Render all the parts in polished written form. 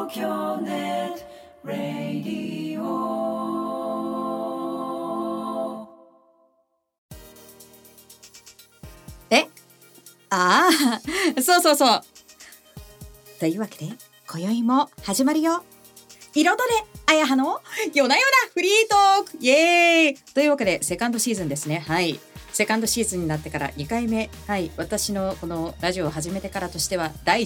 東京ネットラディオ。 そうそうそう。というわけで今宵も始まるよ。彩れあやはの夜な夜なフリートークイエーイというわけでセカンドシーズンですね。はい。セカンドシーズンになってから2回目。はい。私のこのラジオを始めてからとしては第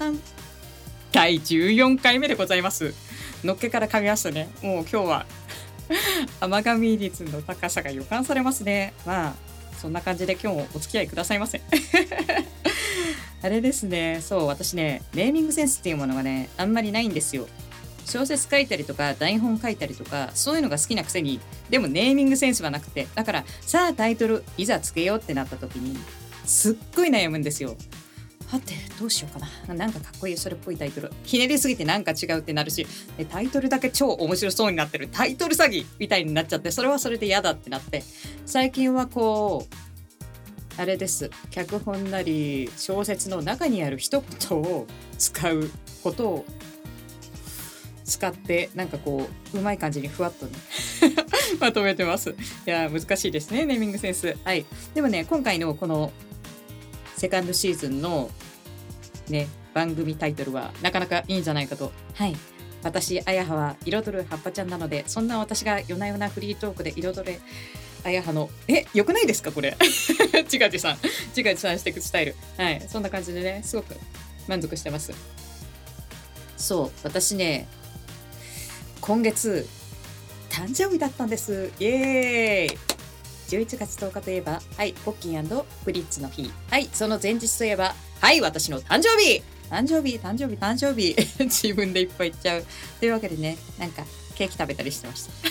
14回目でございます。のっけから噛みましたね。もう今日は甘噛み率の高さが予感されますね。まあそんな感じで今日もお付き合いくださいませ。あれですね。そう、私ね、ネーミングセンスっていうものがね、あんまりないんですよ。小説書いたりとか、台本書いたりとか、そういうのが好きなくせに、でもネーミングセンスはなくて、だから、さあタイトル、いざつけようってなった時に、すっごい悩むんですよ。はて、どうしようかな。なんかかっこいい、それっぽいタイトル。ひねりすぎてなんか違うってなるし、タイトルだけ超面白そうになってる。タイトル詐欺みたいになっちゃって、それはそれで嫌だってなって、最近はこう、あれです。脚本なり小説の中にある一言を使うことを使ってなんかこううまい感じにふわっとねまとめてます。いや難しいですねネーミングセンス。はい。でもね今回のこのセカンドシーズンのね番組タイトルはなかなかいいんじゃないかと。はい。私あやはは彩る葉っぱちゃんなのでそんな私が夜な夜なフリートークで彩れあやはのよくないですかこれ自画自賛していくスタイル。はい、そんな感じでねすごく満足してます。そう私ね今月誕生日だったんです。イエーイ。11月10日といえばはいポッキン&フリッツの日。はいその前日といえばはい私の誕生日自分でいっぱい言っちゃうというわけでねなんかケーキ食べたりしてました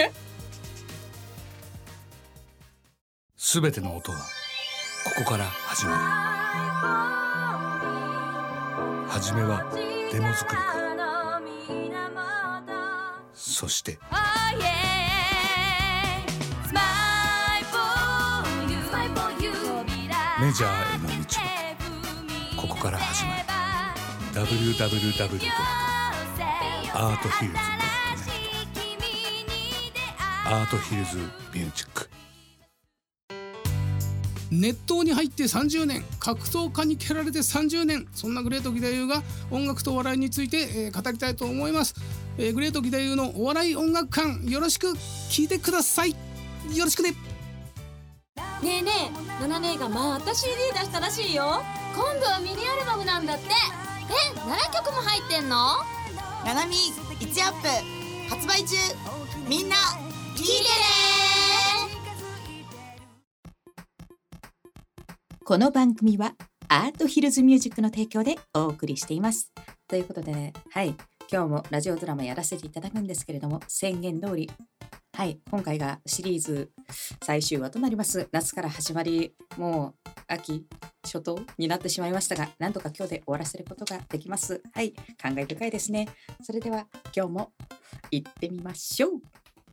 すべての音はここから始まる。はじめはデモ作りからそしてメジャーへの道はここから始まる。 www.arthils.net アートヒルズミュージック。 熱湯に入って30年、格闘家に蹴られて30年、そんなグレート義太夫が音楽とお笑いについて、語りたいと思います。グレート義太夫のお笑い音楽館、よろしく聞いてください。よろしくね。 ねえねえ、ナナ姉がまた CD 出したらしいよ。今度はミニアルバムなんだって。7曲も入ってんの？ ナナミ1アップ発売中。みんな聞いてね。 この番組はアートヒルズミュージックの提供でお送りしています。ということでね、はい、今日もラジオドラマやらせていただくんですけれども、宣言通り、はい、今回がシリーズ最終話となります。夏から始まり、もう秋初頭になってしまいましたが、なんとか今日で終わらせることができます。はい、感慨深いですね。それでは今日も行ってみましょう。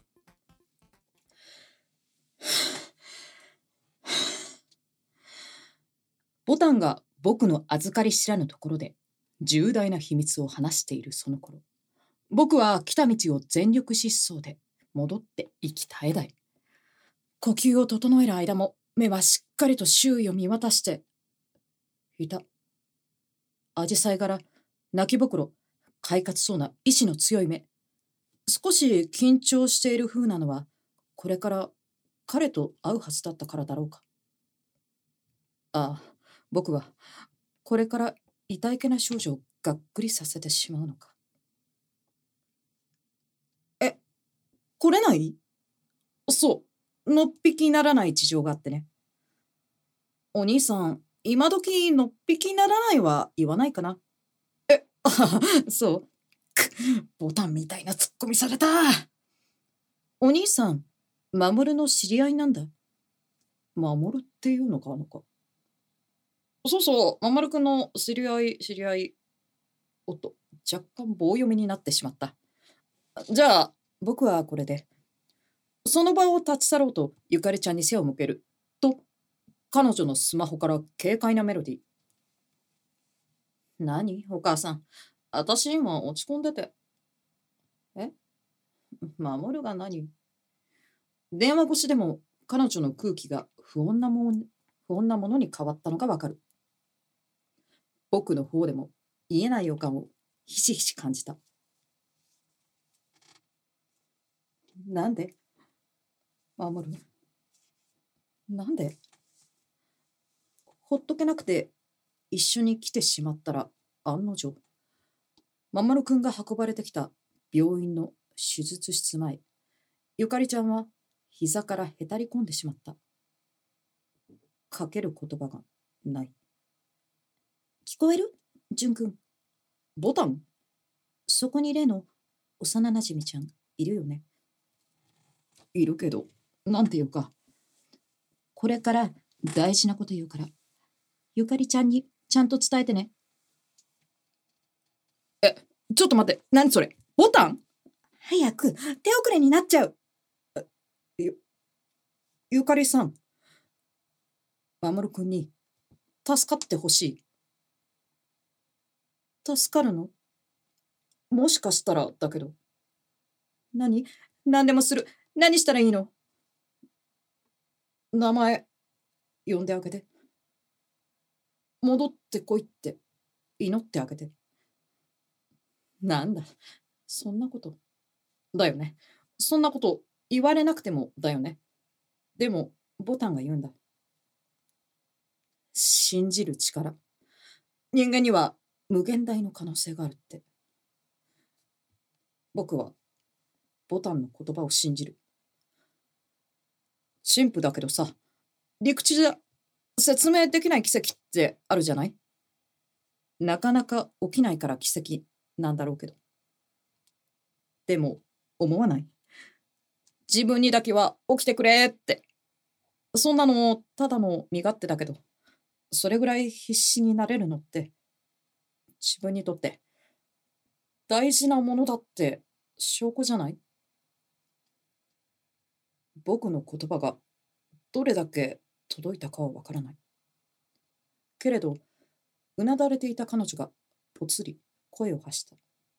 ボタンが僕の預かり知らぬところで重大な秘密を話しているその頃、僕は来た道を全力疾走で戻っていき絶えない。呼吸を整える間も目はしっかりと周囲を見渡していた。アジサイ柄、泣きぼくろ、快活そうな意志の強い目。少し緊張している風なのはこれから彼と会うはずだったからだろうか。ああ、僕はこれから痛いけな少女をがっくりさせてしまうのか。来れない？そう、のっぴきならない事情があってね。お兄さん、今時のっぴきならないは言わないかな。そう。ボタンみたいなツッコミされた。お兄さん、守の知り合いなんだ。守っていうのかそうそう、守くんの知り合い。おっと、若干棒読みになってしまった。じゃあ、僕はこれで。その場を立ち去ろうとゆかりちゃんに背を向けると、彼女のスマホから軽快なメロディー。何お母さん、 私今落ち込んでて。守るが何？電話越しでも彼女の空気が不穏なものに変わったのがわかる。僕の方でも言えない予感をひしひし感じた。なんで？守る。なんで？ほっとけなくて一緒に来てしまったら案の定。守くんが運ばれてきた病院の手術室前、ゆかりちゃんは膝からへたり込んでしまった。かける言葉がない。 聞こえる？淳くん。 ボタン？ そこに例の幼なじみちゃんいるよね。 いるけど、なんていうか。 これから大事なこと言うから、ゆかりちゃんにちゃんと伝えてね。 ちょっと待って、何それ？ボタン？ 早く、手遅れになっちゃう。 ゆかりさん、守くんに助かってほしい。助かるの？もしかしたらだけど。何でもする。何したらいいの？名前呼んであげて。戻ってこいって祈ってあげて。なんだ、そんなこと。だよね。そんなこと言われなくてもだよね。でも、ボタンが言うんだ。信じる力。人間には無限大の可能性があるって。僕は、ボタンの言葉を信じる。陳腐だけどさ、理屈じゃ説明できない奇跡ってあるじゃない？なかなか起きないから奇跡なんだろうけど。でも、思わない？自分にだけは起きてくれって。そんなのただの身勝手だけど、それぐらい必死になれるのって、自分にとって大事なものだって証拠じゃない？僕の言葉がどれだけ届いたかはわからない。けれど、うなだれていた彼女がぽつり声を発した。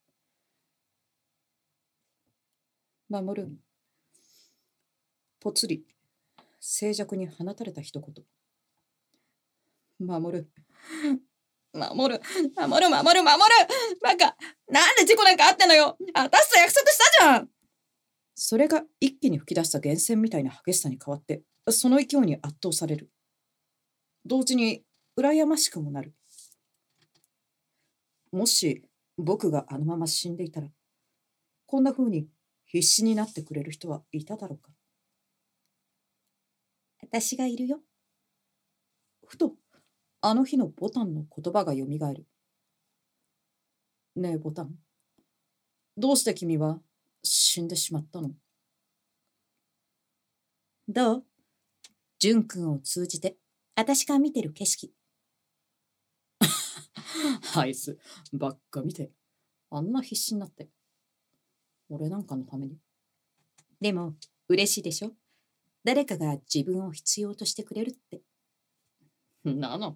守る。ぽつり、静寂に放たれた一言。守る。守る。守る。守る。守る。バカ。なんで事故なんかあったのよ。私と約束したじゃん。それが一気に吹き出した源泉みたいな激しさに変わって、その勢いに圧倒される。同時に羨ましくもなる。もし僕があのまま死んでいたら、こんな風に必死になってくれる人はいただろうか。 私がいるよ。 ふと、あの日のボタンの言葉がよみがえる。ねえ、ボタン。どうして君は死んでしまったの？ どう？淳くんを通じて、私が見てる景色。 あいつ、ばっか見て。あんな必死になって。俺なんかのために。 でも、嬉しいでしょ？誰かが自分を必要としてくれるって。 なの。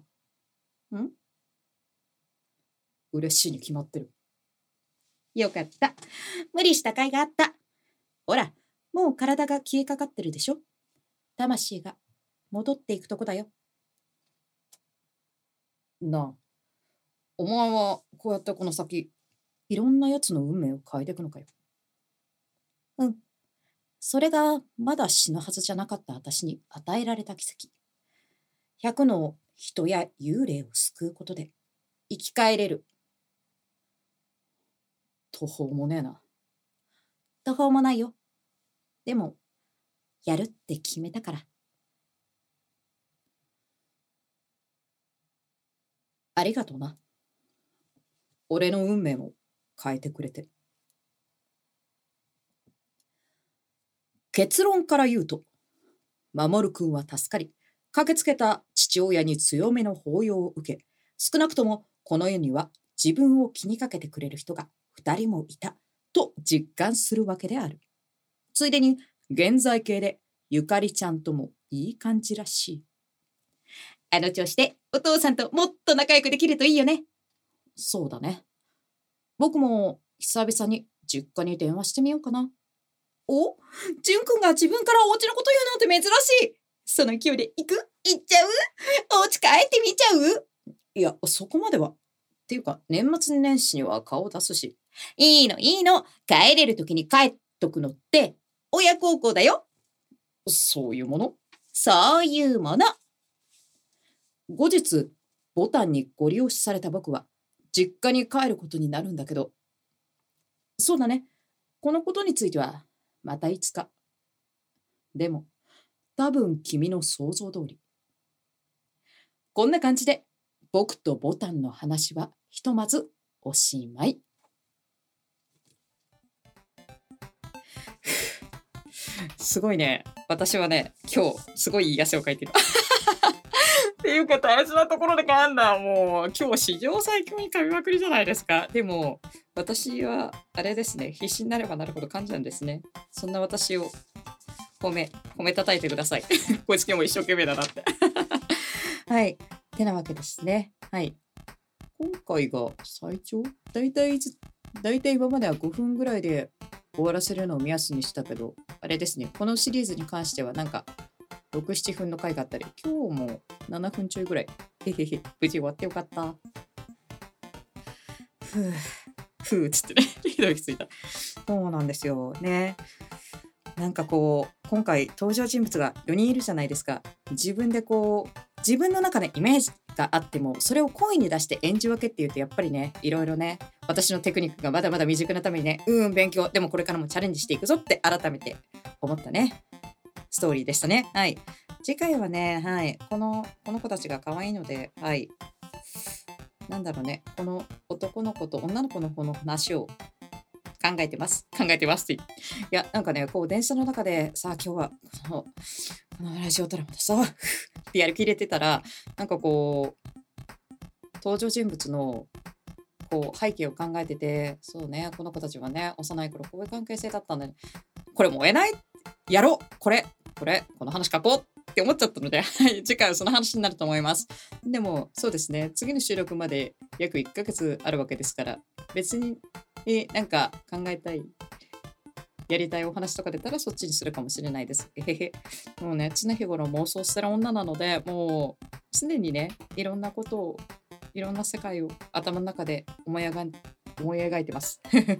嬉しいに決まってる。 よかった。無理した甲斐があった。ほら、もう体が消えかかってるでしょ？魂が戻っていくとこだよ。 なあ、お前はこうやってこの先、いろんなやつの運命を変えていくのかよ。 うん。それがまだ死ぬはずじゃなかった私に与えられた奇跡。100の人や幽霊を救うことで生き返れる。 途方もねえな。 途方もないよ。でも、やるって決めたから。 ありがとうな。俺の運命も変えてくれて。結論から言うと、守くんは助かり、駆けつけた父親に強めの抱擁を受け、少なくともこの世には自分を気にかけてくれる人が2人もいたと実感するわけである。ついでに現在形でゆかりちゃんともいい感じらしい。 あの調子でお父さんともっと仲良くできるといいよね。 そうだね。 僕も久々に実家に電話してみようかな。お、ジュン君が自分からお家のこと言うなんて珍しい。その勢いで行っちゃう？お家帰ってみちゃう？いや、そこまでは。っていうか、年末年始には顔を出すし。いいの。帰れる時に帰っとくのって、親孝行だよ。そういうもの？そういうもの。後日、ボタンにご利用しされた僕は、実家に帰ることになるんだけど、そうだね。このことについては、またいつか。でも、多分君の想像通り。こんな感じで、僕とボタンの話はひとまずおしまい。 すごいね。私はね、今日すごいいい汗をかいてる。っていうか大事なところで噛んだ。もう今日史上最強に噛みまくりじゃないですか。でも私はあれですね、必死になればなるほど噛んじゃうんですね。そんな私を褒め叩いてください。こいつ今日も一生懸命だなって。はい。てなわけですね。はい。今回が最長？だいたい今までは5分ぐらいで終わらせるのを目安にしたけど、あれですね、このシリーズに関してはなんか6、7分の回があったり、今日も7分ちょいぐらい。無事終わってよかった。ふうつってね、ひどきついた。そうなんですよね。なんかこう、今回登場人物が4人いるじゃないですか。自分でこう、自分の中でイメージがあっても、それを声に出して演じ分けっていうと、やっぱりね、いろいろね、私のテクニックがまだまだ未熟なためにね、勉強、でもこれからもチャレンジしていくぞって改めて思ったね、ストーリーでしたね。はい。次回はね、はい、この子たちが可愛いので、はい。なんだろうね、この男の子と女の子の方の話を考えてますって。いや、なんかね、こう、電車の中で、さあ、今日は、このラジオドラマでさ、ってやる気入れてたら、なんかこう、登場人物の、こう、背景を考えてて、そうね、この子たちはね、幼い頃、こういう関係性だったんだね。これ燃えない？やろう！この話書こうって思っちゃったので、次回はその話になると思います。でも、そうですね、次の収録まで約1ヶ月あるわけですから、別に、なんか考えたい、やりたいお話とか出たらそっちにするかもしれないです。もうね、常日頃妄想してる女なので、もう常にね、いろんなことを、いろんな世界を頭の中で思い描いてます。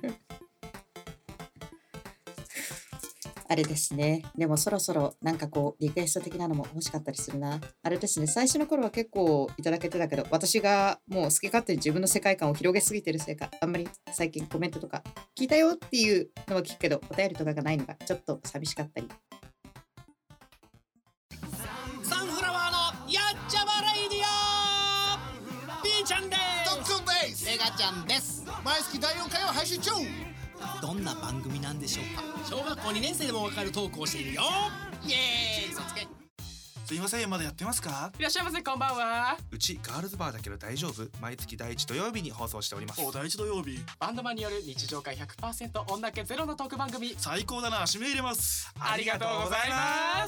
あれですね。でもそろそろなんかこうリクエスト的なのも欲しかったりするな。あれですね。最初の頃は結構いただけてたけど、私がもう好き勝手に自分の世界観を広げすぎてるせいか、あんまり最近コメントとか聞いたよっていうのは聞くけど、お便りとかがないのがちょっと寂しかったり。 サンフラワーのやっちゃまレイディオピーちゃんです。 トッツンです。 メガちゃんです。 毎月第4回を配信中。 どんな番組なんでしょうか。小学校2年生でもわかるトークをしているよ。イエーイ。嘘つけ。 すいません、まだやってますか？ いらっしゃいませ、こんばんは。 うちガールズバーだけど大丈夫？毎月第1土曜日に放送しております。 お、第1土曜日。バンドマンによる日常会 100% 女気ゼロのトーク番組。 最高だな、締め入れます。 ありがとうございます。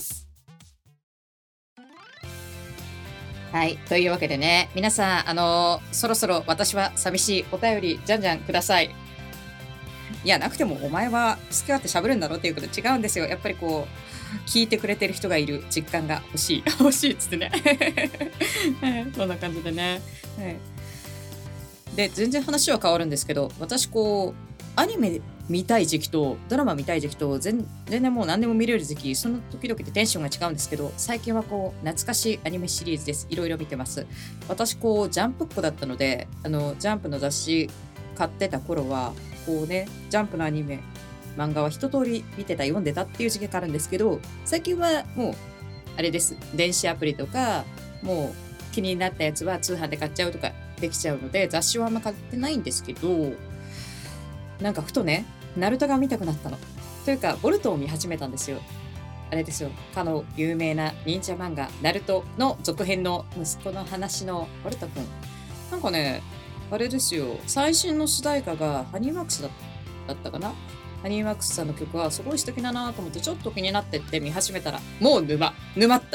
はい、というわけでね、皆さんそろそろ私は寂しいお便りじゃんじゃんください。いや、なくてもお前は好き勝手喋るんだろうっていうこと違うんですよ。やっぱりこう聞いてくれてる人がいる実感が欲しいっつってね。そんな感じでね。はい、で全然話は変わるんですけど、私こうアニメ見たい時期とドラマ見たい時期と全然もう何でも見れる時期、その時々でテンションが違うんですけど、最近はこう懐かしいアニメシリーズです。いろいろ見てます。私こうジャンプっ子だったので、ジャンプの雑誌買ってた頃はこうね、ジャンプのアニメ漫画は一通り見てた、読んでたっていう時期があるんですけど、最近はもうあれです、電子アプリとかもう気になったやつは通販で買っちゃうとかできちゃうので、雑誌はあんま買ってないんですけど、なんかふとね、ナルトが見たくなったの。というかボルトを見始めたんですよ。あれですよ、かの有名な忍者漫画ナルトの続編の息子の話のボルトくん。なんかね、あれですよ、最新の主題歌がハニーワークスだったかな。ハニーワークスさんの曲はすごい素敵だなと思ってちょっと気になってって見始めたら、もう沼った。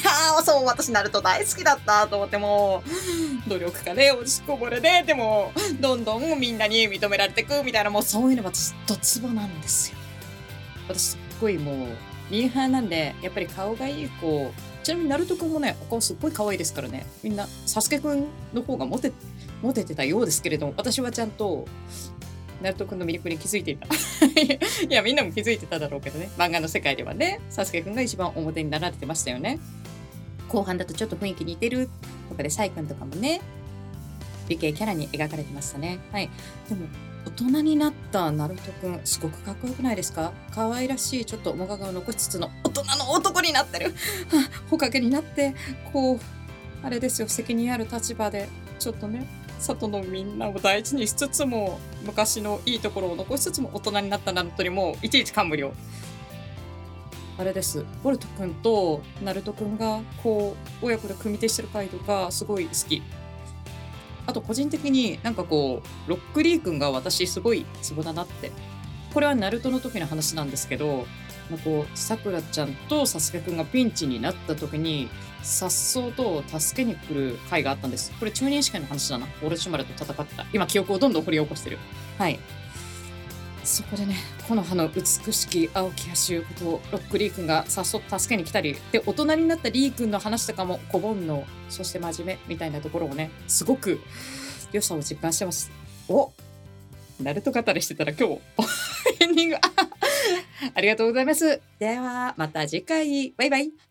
そう、私ナルト大好きだったと思って、もう努力家で落ちこぼれで、でもどんどんみんなに認められてくみたいな、もうそういうの私ドツボなんですよ。私すっごいもうミーハーなんで、やっぱり顔がいい子、ちなみにナルトくんもね、お顔すっごい可愛いですからね。みんなサスケくんの方がモテてたようですけれども、私はちゃんとナルトくんの魅力に気づいていた。いや、みんなも気づいてただろうけどね。漫画の世界ではね、サスケくんが一番表になられてましたよね。後半だとちょっと雰囲気似てるとかで、サイくんとかもね、美形キャラに描かれてましたね。はい。でも、大人になったナルトくん、すごくかっこよくないですか？可愛らしい、ちょっと面影を残しつつの大人の男になってる。ほかげになって、こう、あれですよ、責任ある立場で、ちょっとね、外のみんなを大事にしつつも、昔のいいところを残しつつも大人になったナルトにもいちいち感無量。あれです、ボルトくんとナルトくんがこう親子で組み手してる回とかすごい好き。あと個人的になんかこうロックリーくんが私すごいツボだなって。これはナルトの時の話なんですけど、こうさくらちゃんとサスケくんがピンチになった時に颯爽と助けに来る回があったんです。これ中任試験の話だな。オロチマルと戦ってた。今記憶をどんどん掘り起こしてる。はい。そこでね、木の葉の美しき青き橋ことロックリー君がさっそと助けに来たり、で、大人になったリー君の話とかも小煩悩、そして真面目みたいなところをね、すごく良さを実感してます。お、ナルト語りしてたら今日、エンディング、ありがとうございます。では、また次回。バイバイ。